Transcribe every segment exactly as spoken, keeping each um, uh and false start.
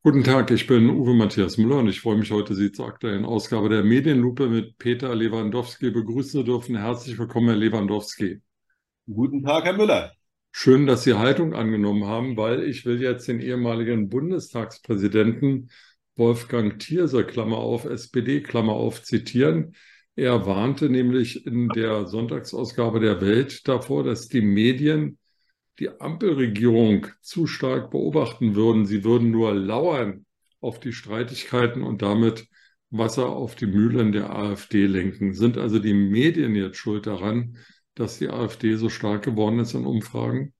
Guten Tag, ich bin Uwe Matthias Müller und ich freue mich heute, Sie zur aktuellen Ausgabe der Medienlupe mit Peter Lewandowski begrüßen zu dürfen. Herzlich willkommen, Herr Lewandowski. Guten Tag, Herr Müller. Schön, dass Sie Haltung angenommen haben, weil ich will jetzt den ehemaligen Bundestagspräsidenten Wolfgang Thierse, Klammer auf, S P D, Klammer auf, zitieren. Er warnte nämlich in der Sonntagsausgabe der Welt davor, dass die Medien die Ampelregierung zu stark beobachten würden. Sie würden nur lauern auf die Streitigkeiten und damit Wasser auf die Mühlen der AfD lenken. Sind also die Medien jetzt schuld daran, dass die AfD so stark geworden ist in Umfragen?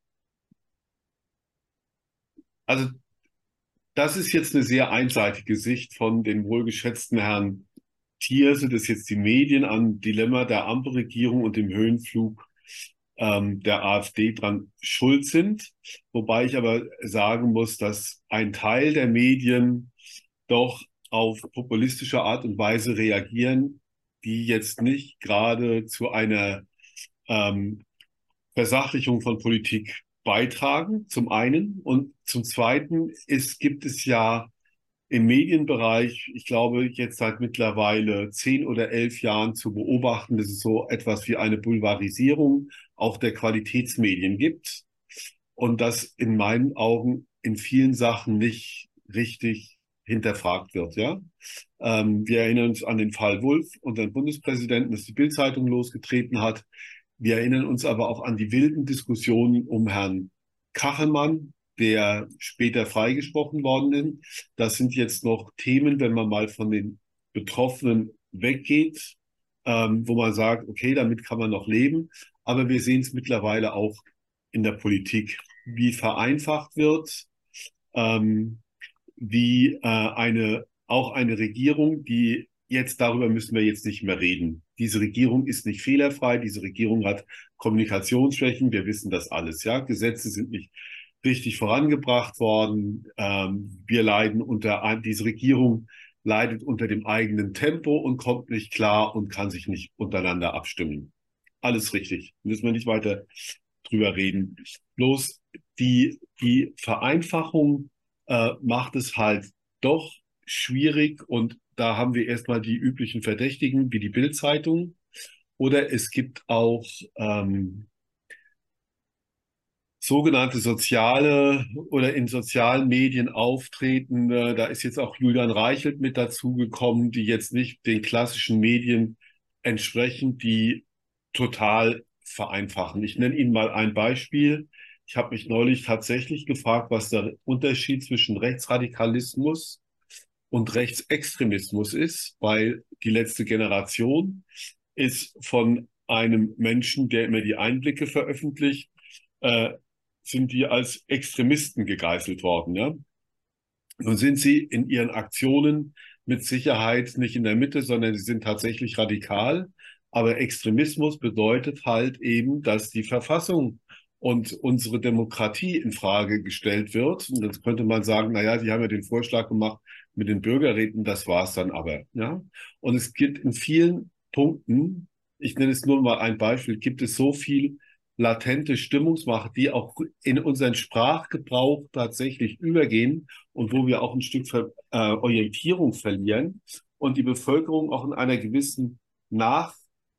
Also das ist jetzt eine sehr einseitige Sicht von dem wohlgeschätzten Herrn Thierse, dass jetzt die Medien am Dilemma der Ampelregierung und dem Höhenflug ähm, der AfD dran schuld sind. Wobei ich aber sagen muss, dass ein Teil der Medien doch auf populistische Art und Weise reagieren, die jetzt nicht gerade zu einer ähm, Versachlichung von Politik beitragen, zum einen. Und zum Zweiten ist, gibt es ja im Medienbereich, ich glaube, jetzt seit mittlerweile zehn oder elf Jahren zu beobachten, dass es so etwas wie eine Boulevardisierung auch der Qualitätsmedien gibt und das in meinen Augen in vielen Sachen nicht richtig hinterfragt wird, ja. Ähm, wir erinnern uns an den Fall Wulff, unseren Bundespräsidenten, das die Bild-Zeitung losgetreten hat. Wir erinnern uns aber auch an die wilden Diskussionen um Herrn Kachelmann, der später freigesprochen worden ist. Das sind jetzt noch Themen, wenn man mal von den Betroffenen weggeht, ähm, wo man sagt, okay, damit kann man noch leben. Aber wir sehen es mittlerweile auch in der Politik, wie vereinfacht wird, ähm, wie äh, eine, auch eine Regierung, die jetzt, darüber müssen wir jetzt nicht mehr reden. Diese Regierung ist nicht fehlerfrei, diese Regierung hat Kommunikationsschwächen, wir wissen das alles, ja. Gesetze sind nicht richtig vorangebracht worden. Ähm, wir leiden unter, diese Regierung leidet unter dem eigenen Tempo und kommt nicht klar und kann sich nicht untereinander abstimmen. Alles richtig. Müssen wir nicht weiter drüber reden. Bloß die, die Vereinfachung äh, macht es halt doch schwierig und da haben wir erstmal die üblichen Verdächtigen wie die Bild-Zeitung oder es gibt auch ähm, sogenannte soziale oder in sozialen Medien auftretende. Da ist jetzt auch Julian Reichelt mit dazugekommen, die jetzt nicht den klassischen Medien entsprechen, die total vereinfachen. Ich nenne Ihnen mal ein Beispiel. Ich habe mich neulich tatsächlich gefragt, was der Unterschied zwischen Rechtsradikalismus und Rechtsextremismus ist, weil die letzte Generation ist von einem Menschen, der immer die Einblicke veröffentlicht, äh, sind die als Extremisten gegeißelt worden. Ja? Nun sind sie in ihren Aktionen mit Sicherheit nicht in der Mitte, sondern sie sind tatsächlich radikal. Aber Extremismus bedeutet halt eben, dass die Verfassung und unsere Demokratie in Frage gestellt wird. Und jetzt könnte man sagen, na ja, die haben ja den Vorschlag gemacht mit den Bürgerräten, das war es dann aber. Ja? Und es gibt in vielen Punkten, ich nenne es nur mal ein Beispiel, gibt es so viel latente Stimmungsmache, die auch in unseren Sprachgebrauch tatsächlich übergehen und wo wir auch ein Stück Ver äh, Orientierung verlieren und die Bevölkerung auch in einer gewissen Nach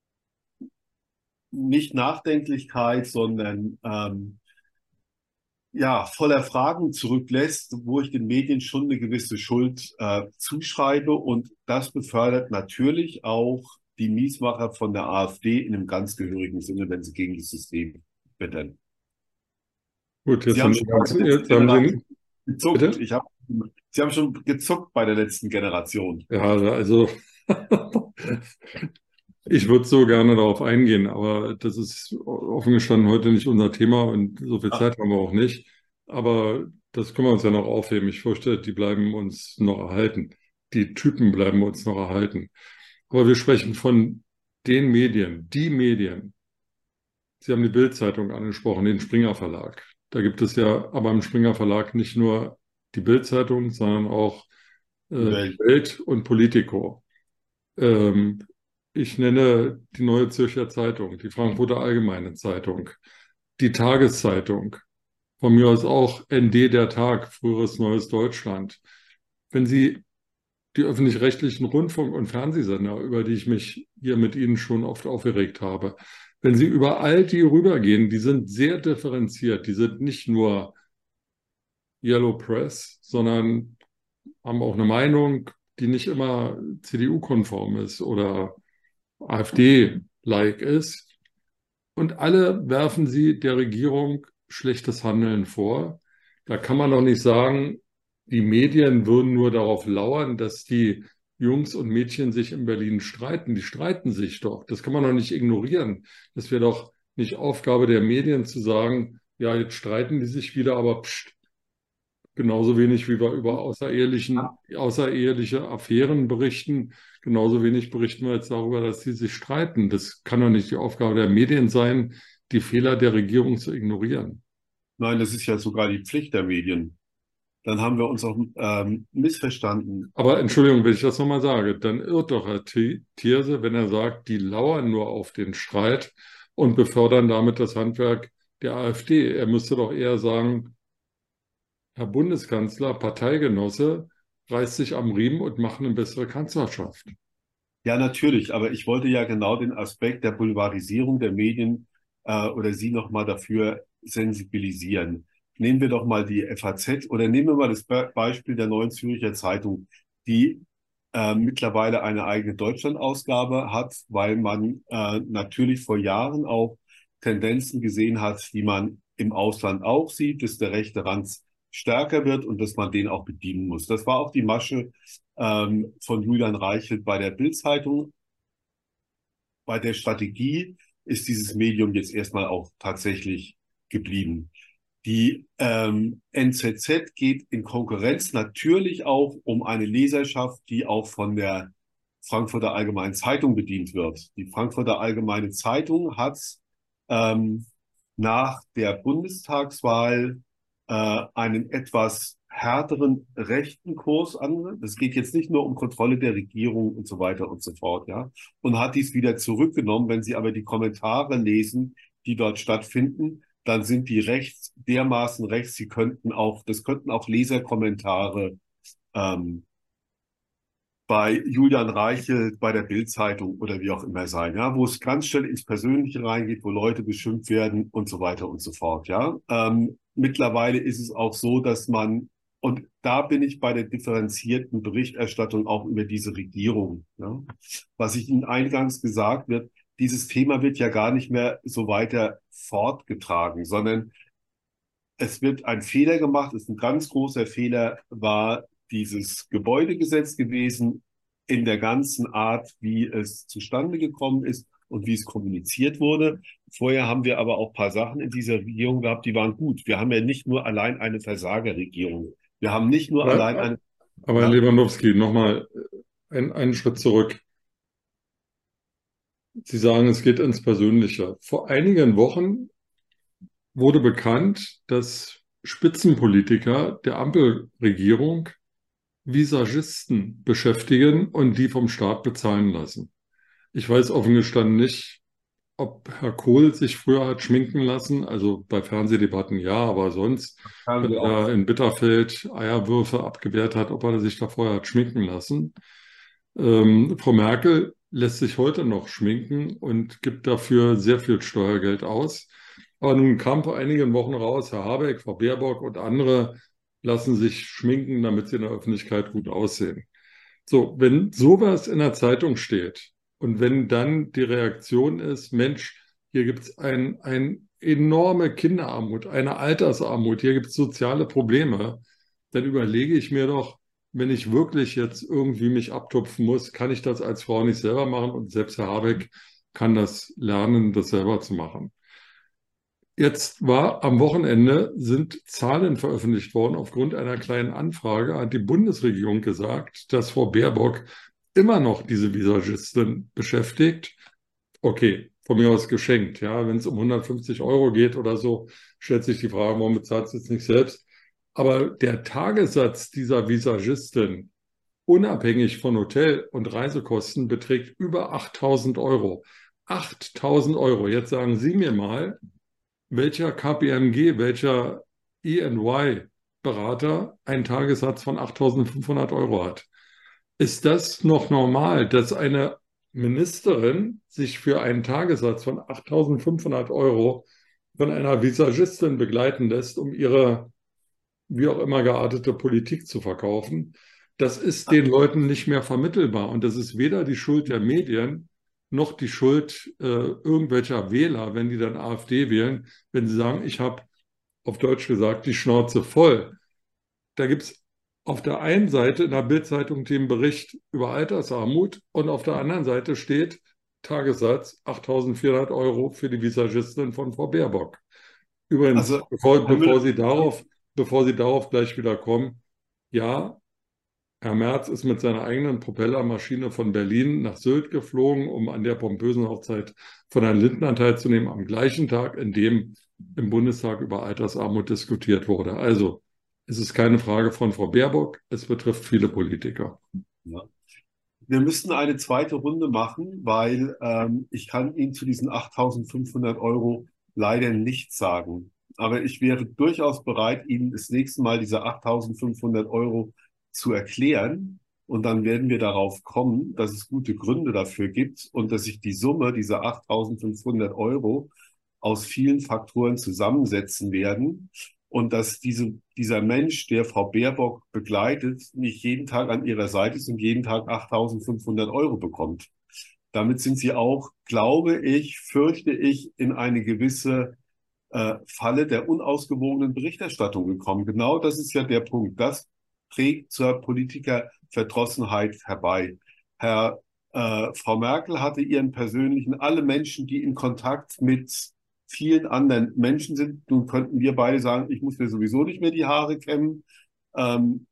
nicht Nachdenklichkeit, sondern ähm, ja, voller Fragen zurücklässt, wo ich den Medien schon eine gewisse Schuld äh, zuschreibe. Und das befördert natürlich auch die Miesmacher von der AfD in einem ganz gehörigen Sinne, wenn sie gegen das System wettern. Gut, jetzt Sie haben haben Sie, schon bei der letzten jetzt haben Sie, Generation gezuckt. bitte? Ich hab, Sie haben schon gezuckt bei der letzten Generation. Ja, also ich würde so gerne darauf eingehen, aber das ist offen gestanden heute nicht unser Thema und so viel Ach, Zeit haben wir auch nicht. Aber das können wir uns ja noch aufheben. Ich fürchte, die bleiben uns noch erhalten. Die Typen bleiben uns noch erhalten. Aber wir sprechen von den Medien, die Medien. Sie haben die Bild-Zeitung angesprochen, den Springer Verlag. Da gibt es ja aber im Springer Verlag nicht nur die Bild-Zeitung, sondern auch die äh, Welt. Welt und Politico. Ähm, ich nenne die Neue Zürcher Zeitung, die Frankfurter Allgemeine Zeitung, die Tageszeitung, von mir aus auch N D der Tag, früheres Neues Deutschland. wenn Sie die öffentlich-rechtlichen Rundfunk- und Fernsehsender, über die ich mich hier mit Ihnen schon oft aufgeregt habe, wenn Sie über all die rübergehen, die sind sehr differenziert, die sind nicht nur Yellow Press, sondern haben auch eine Meinung, die nicht immer C D U-konform ist oder AfD-like ist. Und alle werfen sie der Regierung schlechtes Handeln vor. Da kann man doch nicht sagen, die Medien würden nur darauf lauern, dass die Jungs und Mädchen sich in Berlin streiten. Die streiten sich doch. Das kann man doch nicht ignorieren. Das wäre doch nicht Aufgabe der Medien zu sagen, ja, jetzt streiten die sich wieder, aber pst, genauso wenig wie wir über außerehelichen, außereheliche Affären berichten, genauso wenig berichten wir jetzt darüber, dass sie sich streiten. Das kann doch nicht die Aufgabe der Medien sein, die Fehler der Regierung zu ignorieren. Nein, das ist ja sogar die Pflicht der Medien. Dann haben wir uns auch ähm, missverstanden. Aber Entschuldigung, wenn ich das nochmal sage, dann irrt doch Herr Thierse, wenn er sagt, die lauern nur auf den Streit und befördern damit das Handwerk der AfD. Er müsste doch eher sagen, Herr Bundeskanzler, Parteigenosse, reißt sich am Riemen und macht eine bessere Kanzlerschaft. Ja, natürlich, aber ich wollte ja genau den Aspekt der Boulevardisierung der Medien äh, oder Sie nochmal dafür sensibilisieren. Nehmen wir doch mal die F A Z oder nehmen wir mal das Be Beispiel der Neuen Zürcher Zeitung, die äh, mittlerweile eine eigene Deutschlandausgabe hat, weil man äh, natürlich vor Jahren auch Tendenzen gesehen hat, die man im Ausland auch sieht, dass der rechte Rand stärker wird und dass man den auch bedienen muss. Das war auch die Masche ähm, von Julian Reichelt bei der Bild-Zeitung. Bei der Strategie ist dieses Medium jetzt erstmal auch tatsächlich geblieben. Die ähm, N Z Z geht in Konkurrenz natürlich auch um eine Leserschaft, die auch von der Frankfurter Allgemeinen Zeitung bedient wird. Die Frankfurter Allgemeine Zeitung hat ähm, nach der Bundestagswahl äh, einen etwas härteren rechten Kurs an. Es geht jetzt nicht nur um Kontrolle der Regierung und so weiter und so fort, ja. Und hat dies wieder zurückgenommen. Wenn Sie aber die Kommentare lesen, die dort stattfinden, dann sind die rechts, dermaßen rechts, sie könnten auch, das könnten auch Leserkommentare ähm, bei Julian Reichelt, bei der Bild-Zeitung oder wie auch immer sein, ja, wo es ganz schnell ins Persönliche reingeht, wo Leute beschimpft werden und so weiter und so fort, ja. Ähm, mittlerweile ist es auch so, dass man, und da bin ich bei der differenzierten Berichterstattung auch über diese Regierung, ja. Was ich Ihnen eingangs gesagt wird, dieses Thema wird ja gar nicht mehr so weiter fortgetragen, sondern es wird ein Fehler gemacht. Es ist ein ganz großer Fehler, war dieses Gebäudegesetz gewesen in der ganzen Art, wie es zustande gekommen ist und wie es kommuniziert wurde. Vorher haben wir aber auch ein paar Sachen in dieser Regierung gehabt, die waren gut. Wir haben ja nicht nur allein eine Versagerregierung. Wir haben nicht nur allein Aber, eine, aber Herr ja, Lewandowski, nochmal einen, einen Schritt zurück. Sie sagen, es geht ins Persönliche. Vor einigen Wochen wurde bekannt, dass Spitzenpolitiker der Ampelregierung Visagisten beschäftigen und die vom Staat bezahlen lassen. Ich weiß offen gestanden nicht, ob Herr Kohl sich früher hat schminken lassen, also bei Fernsehdebatten ja, aber sonst, haben wenn wir er auch. da in Bitterfeld Eierwürfe abgewehrt hat, ob er sich da vorher hat schminken lassen. Ähm, Frau Merkel lässt sich heute noch schminken und gibt dafür sehr viel Steuergeld aus. Aber nun kam vor einigen Wochen raus, Herr Habeck, Frau Baerbock und andere lassen sich schminken, damit sie in der Öffentlichkeit gut aussehen. So, wenn sowas in der Zeitung steht und wenn dann die Reaktion ist, Mensch, hier gibt es ein, ein enorme Kinderarmut, eine Altersarmut, hier gibt es soziale Probleme, dann überlege ich mir doch, wenn ich wirklich jetzt irgendwie mich abtupfen muss, kann ich das als Frau nicht selber machen und selbst Herr Habeck kann das lernen, das selber zu machen. Jetzt war am Wochenende sind Zahlen veröffentlicht worden. Aufgrund einer kleinen Anfrage hat die Bundesregierung gesagt, dass Frau Baerbock immer noch diese Visagistin beschäftigt. Okay, von mir aus geschenkt. Ja, wenn es um hundertfünfzig Euro geht oder so, stellt sich die Frage, warum bezahlt sie es nicht selbst? Aber der Tagessatz dieser Visagistin, unabhängig von Hotel- und Reisekosten, beträgt über achttausend Euro. achttausend Euro. Jetzt sagen Sie mir mal, welcher K P M G, welcher E und Y Berater einen Tagessatz von achttausendfünfhundert Euro hat. Ist das noch normal, dass eine Ministerin sich für einen Tagessatz von achttausendfünfhundert Euro von einer Visagistin begleiten lässt, um ihre wie auch immer geartete Politik zu verkaufen? Das ist den Leuten nicht mehr vermittelbar. Und das ist weder die Schuld der Medien noch die Schuld äh, irgendwelcher Wähler, wenn die dann AfD wählen, wenn sie sagen, ich habe auf Deutsch gesagt die Schnauze voll. Da gibt es auf der einen Seite in der Bild-Zeitung den Bericht über Altersarmut und auf der anderen Seite steht Tagessatz achttausendvierhundert Euro für die Visagistin von Frau Baerbock. Übrigens, Also, bevor, Herr bevor Müller, Sie darauf, bevor Sie darauf gleich wieder kommen, ja, Herr Merz ist mit seiner eigenen Propellermaschine von Berlin nach Sylt geflogen, um an der pompösen Hochzeit von Herrn Lindner teilzunehmen, am gleichen Tag, in dem im Bundestag über Altersarmut diskutiert wurde. Also, es ist keine Frage von Frau Baerbock, es betrifft viele Politiker. ja. Wir müssten eine zweite Runde machen, weil ähm, ich kann Ihnen zu diesen achttausendfünfhundert Euro leider nichts sagen. Aber ich wäre durchaus bereit, Ihnen das nächste Mal diese achttausendfünfhundert Euro zu erklären. Und dann werden wir darauf kommen, dass es gute Gründe dafür gibt und dass sich die Summe dieser achttausendfünfhundert Euro aus vielen Faktoren zusammensetzen werden. Und dass diese, dieser Mensch, der Frau Baerbock begleitet, nicht jeden Tag an ihrer Seite ist und jeden Tag achttausendfünfhundert Euro bekommt. Damit sind sie auch, glaube ich, fürchte ich, in eine gewisse äh, Falle der unausgewogenen Berichterstattung gekommen. Genau das ist ja der Punkt. Das trägt zur Politikerverdrossenheit herbei. Herr, äh, Frau Merkel hatte ihren persönlichen, alle Menschen, die in Kontakt mit vielen anderen Menschen sind. Nun könnten wir beide sagen, ich muss mir sowieso nicht mehr die Haare kämmen. Ähm,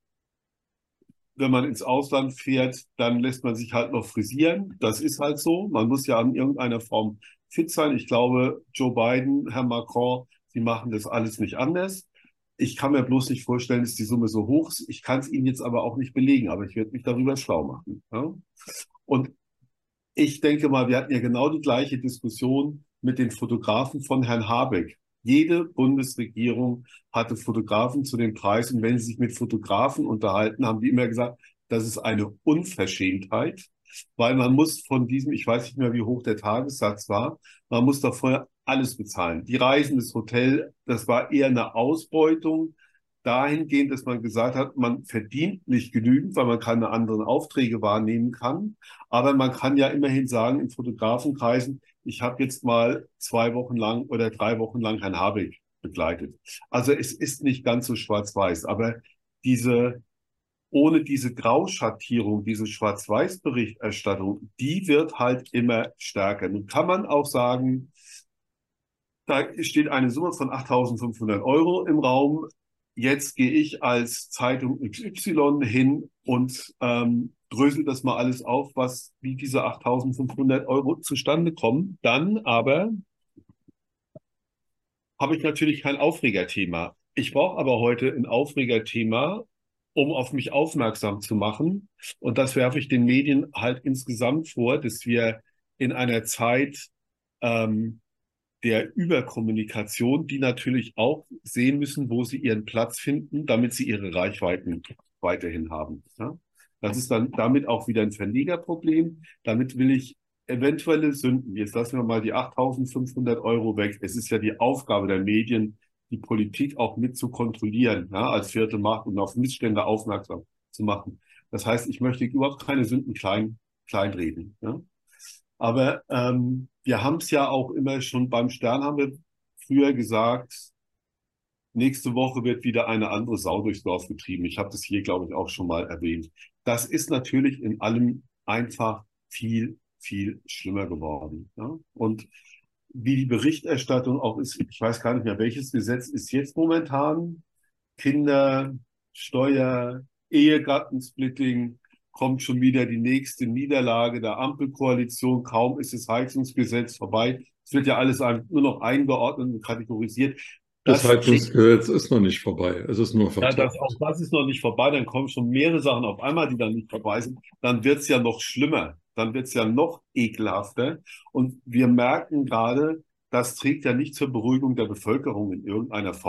wenn man ins Ausland fährt, dann lässt man sich halt noch frisieren. Das ist halt so. Man muss ja in irgendeiner Form fit sein. Ich glaube, Joe Biden, Herr Macron, sie machen das alles nicht anders. Ich kann mir bloß nicht vorstellen, dass die Summe so hoch ist. Ich kann es Ihnen jetzt aber auch nicht belegen, aber ich werde mich darüber schlau machen. Ja? Und ich denke mal, wir hatten ja genau die gleiche Diskussion mit den Fotografen von Herrn Habeck. Jede Bundesregierung hatte Fotografen zu den Preisen. Und wenn sie sich mit Fotografen unterhalten, haben die immer gesagt, das ist eine Unverschämtheit, weil man muss von diesem, ich weiß nicht mehr, wie hoch der Tagessatz war, man muss da vorher alles bezahlen. Die Reisen, das Hotel, das war eher eine Ausbeutung dahingehend, dass man gesagt hat, man verdient nicht genügend, weil man keine anderen Aufträge wahrnehmen kann. Aber man kann ja immerhin sagen, in Fotografenkreisen, ich habe jetzt mal zwei Wochen lang oder drei Wochen lang Herrn Habeck begleitet. Also es ist nicht ganz so schwarz-weiß, aber diese, ohne diese Grauschattierung, diese Schwarz-Weiß-Berichterstattung, die wird halt immer stärker. Nun kann man auch sagen, da steht eine Summe von achttausendfünfhundert Euro im Raum. Jetzt gehe ich als Zeitung X Y hin und ähm, drösel das mal alles auf, was wie diese achttausendfünfhundert Euro zustande kommen. Dann aber habe ich natürlich kein Aufregerthema. Ich brauche aber heute ein Aufregerthema, um auf mich aufmerksam zu machen. Und das werfe ich den Medien halt insgesamt vor, dass wir in einer Zeit ähm, der Überkommunikation, die natürlich auch sehen müssen, wo sie ihren Platz finden, damit sie ihre Reichweiten weiterhin haben. Ja? Das ist dann damit auch wieder ein Verlegerproblem. Damit will ich eventuelle Sünden, jetzt lassen wir mal die achttausendfünfhundert Euro weg. Es ist ja die Aufgabe der Medien, die Politik auch mit zu kontrollieren, ja, als vierte Macht und auf Missstände aufmerksam zu machen. Das heißt, ich möchte überhaupt keine Sünden klein, kleinreden. Ja? Aber ähm, wir haben es ja auch immer schon beim Stern, haben wir früher gesagt, nächste Woche wird wieder eine andere Sau durchs Dorf getrieben. Ich habe das hier, glaube ich, auch schon mal erwähnt. Das ist natürlich in allem einfach viel, viel schlimmer geworden. Ja? Und wie die Berichterstattung auch ist, ich weiß gar nicht mehr, welches Gesetz ist jetzt momentan? Kinder, Steuer, Ehegattensplitting, kommt schon wieder die nächste Niederlage der Ampelkoalition. Kaum ist das Heizungsgesetz vorbei. Es wird ja alles nur noch eingeordnet und kategorisiert. Das Das schlägt, Heizungsgesetz ist noch nicht vorbei. Es ist nur ja, das, vertagt. auch das ist noch nicht vorbei. Dann kommen schon mehrere Sachen auf einmal, die dann nicht vorbei sind. Dann wird es ja noch schlimmer. Dann wird es ja noch ekelhafter. Und wir merken gerade, das trägt ja nicht zur Beruhigung der Bevölkerung in irgendeiner Form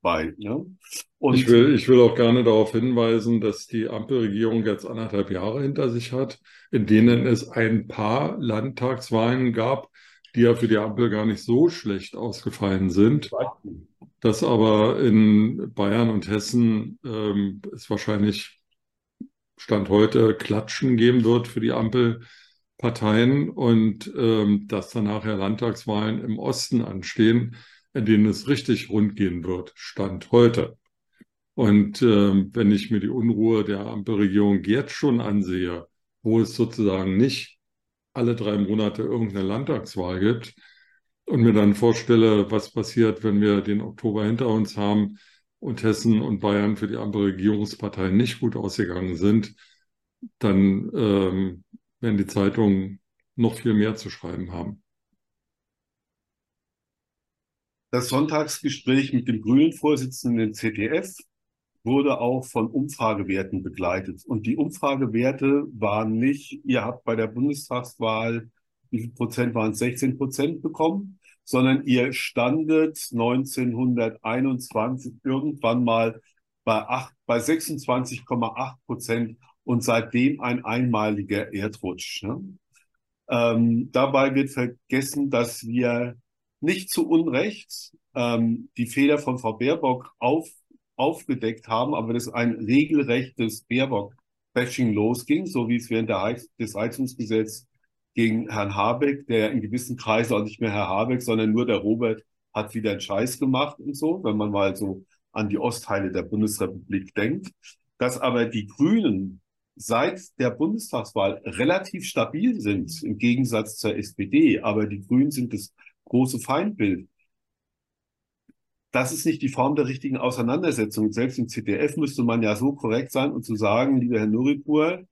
bei. Ne? Ich Und will, ich will auch gerne darauf hinweisen, dass die Ampelregierung jetzt anderthalb Jahre hinter sich hat, in denen es ein paar Landtagswahlen gab, die ja für die Ampel gar nicht so schlecht ausgefallen sind. Dass aber in Bayern und Hessen ähm, es wahrscheinlich Stand heute Klatschen geben wird für die Ampelparteien und ähm, dass dann nachher Landtagswahlen im Osten anstehen, in denen es richtig rund gehen wird, Stand heute. Und ähm, wenn ich mir die Unruhe der Ampelregierung jetzt schon ansehe, wo es sozusagen nicht alle drei Monate irgendeine Landtagswahl gibt und mir dann vorstelle, was passiert, wenn wir den Oktober hinter uns haben und Hessen und Bayern für die Ampelregierungsparteien nicht gut ausgegangen sind, dann ähm, werden die Zeitungen noch viel mehr zu schreiben haben. das Sonntagsgespräch mit dem grünen Vorsitzenden Z D F wurde auch von Umfragewerten begleitet. Und die Umfragewerte waren nicht, ihr habt bei der Bundestagswahl, wie viel Prozent waren es, sechzehn Prozent bekommen, sondern ihr standet neunzehnhunderteinundzwanzig irgendwann mal bei, acht, bei sechsundzwanzig Komma acht Prozent und seitdem ein einmaliger Erdrutsch. Ne? Ähm, dabei wird vergessen, dass wir nicht zu Unrecht ähm, die Fehler von Frau Baerbock auf, aufgedeckt haben, aber dass ein regelrechtes Baerbock-Bashing losging, so wie es während der Heiz des Heizungsgesetzes gegen Herrn Habeck, der in gewissen Kreisen auch nicht mehr Herr Habeck, sondern nur der Robert hat wieder einen Scheiß gemacht und so, wenn man mal so an die Ostteile der Bundesrepublik denkt. Dass aber die Grünen seit der Bundestagswahl relativ stabil sind, im Gegensatz zur S P D, aber die Grünen sind das große Feindbild. Das ist nicht die Form der richtigen Auseinandersetzung. Selbst im Z D F müsste man ja so korrekt sein und zu sagen, lieber Herr Nuripur,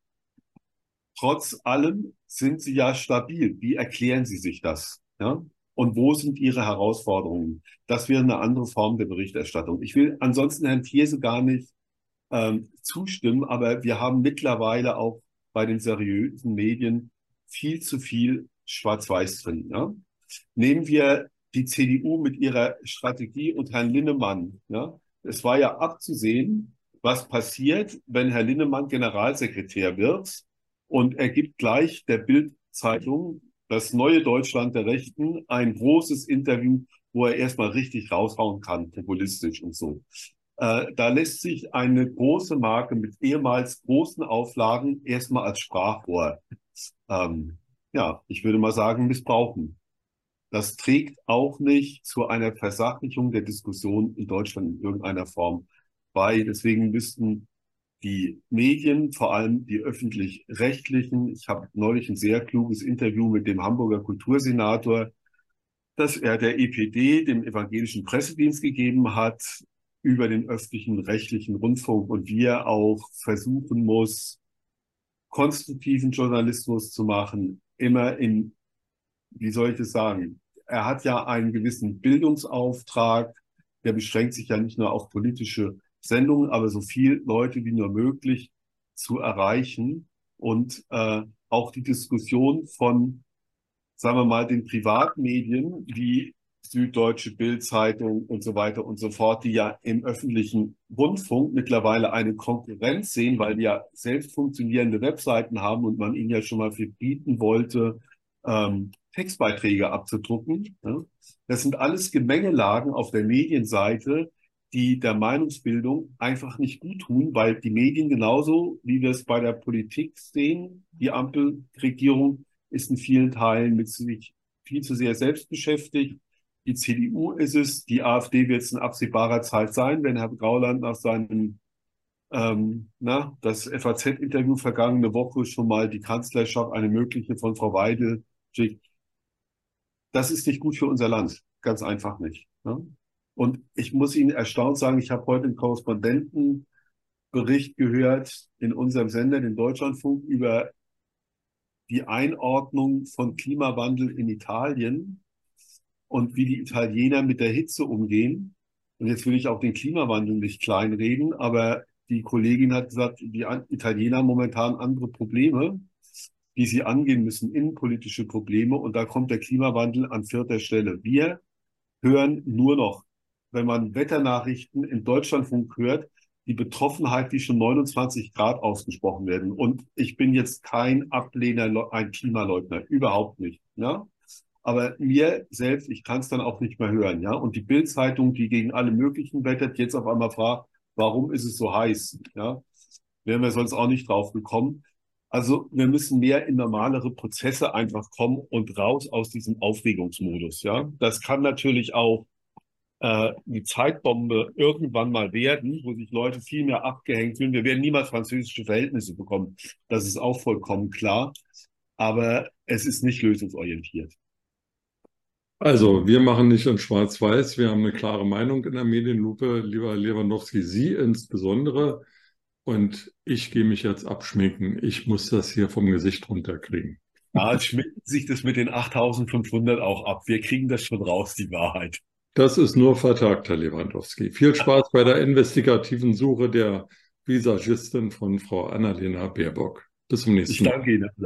trotz allem sind Sie ja stabil. Wie erklären Sie sich das? Ja? Und wo sind Ihre Herausforderungen? Das wäre eine andere Form der Berichterstattung. Ich will ansonsten Herrn Thierse gar nicht ähm, zustimmen, aber wir haben mittlerweile auch bei den seriösen Medien viel zu viel Schwarz-Weiß drin. Ja? Nehmen wir die C D U mit ihrer Strategie und Herrn Linnemann. Ja? Es war ja abzusehen, was passiert, wenn Herr Linnemann Generalsekretär wird und er gibt gleich der Bild-Zeitung, das neue Deutschland der Rechten, ein großes Interview, wo er erstmal richtig raushauen kann, populistisch und so. Äh, da lässt sich eine große Marke mit ehemals großen Auflagen erstmal als Sprachrohr, ähm, ja, ich würde mal sagen, missbrauchen. Das trägt auch nicht zu einer Versachlichung der Diskussion in Deutschland in irgendeiner Form bei. Deswegen müssten die Medien, vor allem die öffentlich-rechtlichen, ich habe neulich ein sehr kluges Interview mit dem Hamburger Kultursenator, das er der E P D, dem Evangelischen Pressedienst, gegeben hat, über den öffentlichen rechtlichen Rundfunk und wie er auch versuchen muss, konstruktiven Journalismus zu machen, immer in, wie soll ich das sagen, er hat ja einen gewissen Bildungsauftrag, der beschränkt sich ja nicht nur auf politische Sendungen, aber so viel Leute wie nur möglich zu erreichen und äh, auch die Diskussion von, sagen wir mal, den Privatmedien wie Süddeutsche Bild-Zeitung und so weiter und so fort, die ja im öffentlichen Rundfunk mittlerweile eine Konkurrenz sehen, weil die ja selbst funktionierende Webseiten haben und man ihnen ja schon mal verbieten wollte, ähm, Textbeiträge abzudrucken. Ja. Das sind alles Gemengelagen auf der Medienseite, die der Meinungsbildung einfach nicht gut tun, weil die Medien genauso, wie wir es bei der Politik sehen, die Ampelregierung ist in vielen Teilen mit sich viel zu sehr selbst beschäftigt. Die C D U ist es, die AfD wird es in absehbarer Zeit sein, wenn Herr Gauland nach seinem ähm, na, das F A Z-Interview vergangene Woche schon mal die Kanzlerschaft, eine mögliche von Frau Weidel, schickt. Das ist nicht gut für unser Land, ganz einfach nicht. Ne? Und ich muss Ihnen erstaunt sagen, ich habe heute einen Korrespondentenbericht gehört in unserem Sender, den Deutschlandfunk, über die Einordnung von Klimawandel in Italien und wie die Italiener mit der Hitze umgehen. Und jetzt will ich auch den Klimawandel nicht kleinreden, aber die Kollegin hat gesagt, die Italiener haben momentan andere Probleme, die sie angehen müssen, innenpolitische Probleme. Und da kommt der Klimawandel an vierter Stelle. Wir hören nur noch wenn man Wetternachrichten im Deutschlandfunk hört, die Betroffenheit, die schon neunundzwanzig Grad ausgesprochen werden. Und ich bin jetzt kein Ablehner, ein Klimaleugner, überhaupt nicht. Ja? Aber mir selbst, ich kann es dann auch nicht mehr hören. Ja? Und die Bild-Zeitung, die gegen alle möglichen wettert, jetzt auf einmal fragt, warum ist es so heiß? Ja? Wären wir sonst auch nicht drauf gekommen. Also wir müssen mehr in normalere Prozesse einfach kommen und raus aus diesem Aufregungsmodus. Ja? Das kann natürlich auch äh, die Zeitbombe irgendwann mal werden, wo sich Leute viel mehr abgehängt fühlen. Wir werden niemals französische Verhältnisse bekommen. Das ist auch vollkommen klar. Aber es ist nicht lösungsorientiert. Also, wir machen nicht in Schwarz-Weiß, wir haben eine klare Meinung in der Medienlupe, lieber Lewandowski, Sie insbesondere. Und ich gehe mich jetzt abschminken. Ich muss das hier vom Gesicht runterkriegen. Ja, es schmeckt sich das mit den achttausendfünfhundert auch ab. Wir kriegen das schon raus, die Wahrheit. Das ist nur vertagt, Herr Lewandowski. Viel Spaß bei der investigativen Suche der Visagistin von Frau Annalena Baerbock. Bis zum Ich nächsten Mal. danke Ihnen.